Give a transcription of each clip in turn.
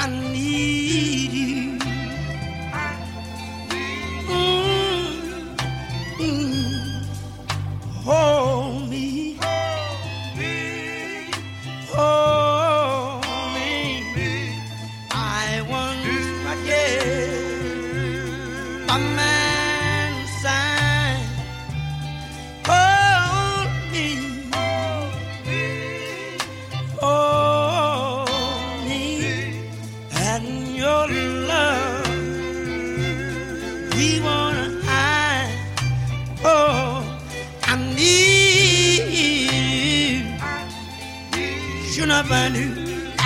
I need you. Hold me, hold me. I once forget my man's sign. Hold me, hold me, and your love we wanna hide. Oh, I need you. Should I find you?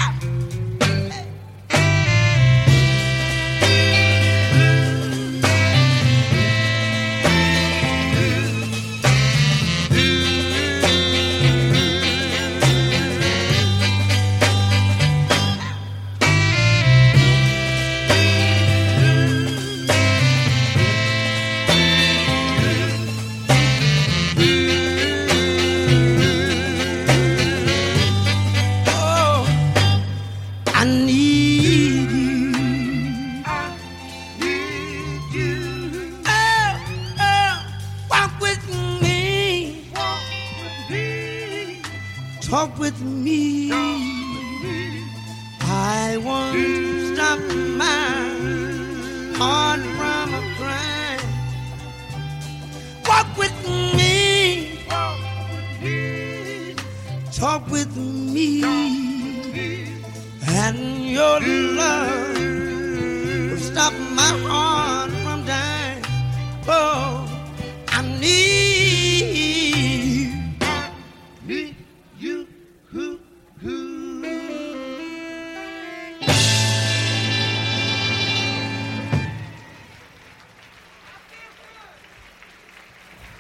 I need you. Oh, oh, walk with me. Talk with me. I want to stop my heart from a crying. Walk with me. Talk with me. And your love will stop my heart from dying. Oh.